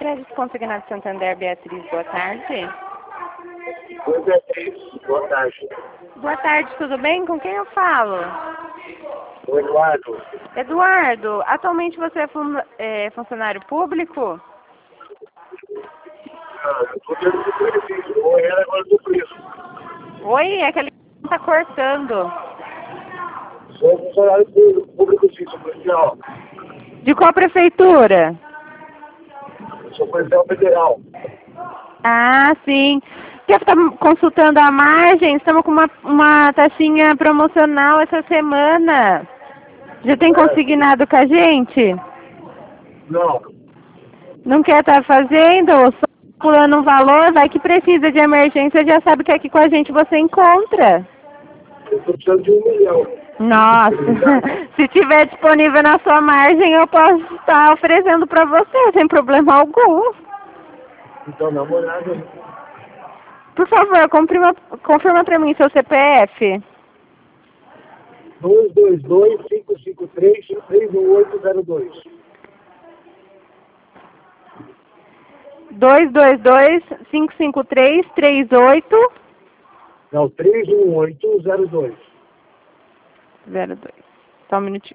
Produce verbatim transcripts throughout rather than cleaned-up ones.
Crédito Consignado Santander, Beatriz, boa tarde. Oi, Beatriz, boa tarde. Boa tarde, tudo bem? Com quem eu falo? O Eduardo. Eduardo, atualmente você é, fun é funcionário público? Ah, eu estou tendo que benefício. Oi, ela agora do preço. Oi, é que ele está cortando. Sou funcionário público, público sim, sou policial. De qual prefeitura? Sou policial federal. Ah, sim. Quer ficar consultando a margem? Estamos com uma, uma taxinha promocional essa semana. Já tem É. consignado com a gente? Não, Não quer estar fazendo? Só pulando um valor, vai que precisa de emergência, já sabe que aqui com a gente você encontra. eu estou precisando de um milhão. Nossa, se tiver disponível na sua margem, eu posso estar oferecendo para você, sem problema algum. Então, dá uma olhada aí. Por favor, confirma, confirma para mim seu C P F. dois dois dois, cinco cinco três, três um oito zero dois. dois dois dois, cinco cinco três, três oito Não, três um oito zero dois. zero dois. Só um minutinho.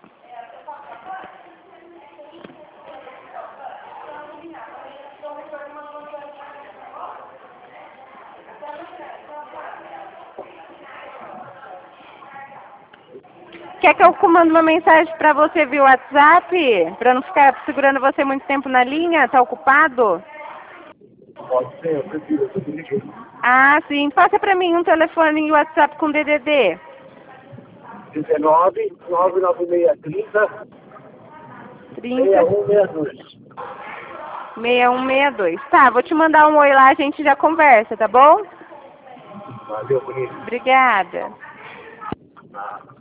Quer que eu mande uma mensagem para você via WhatsApp? Para não ficar segurando você muito tempo na linha? Tá ocupado? Pode ser, eu prefiro, eu estou dirigindo. Ah, sim. Passa para mim um telefone e WhatsApp com D D D. dezenove, nove nove seis, trinta, trinta, seis um seis dois. seis um seis dois. Tá, vou te mandar um oi lá, a gente já conversa, tá bom? Valeu, bonito. Obrigada. Ah.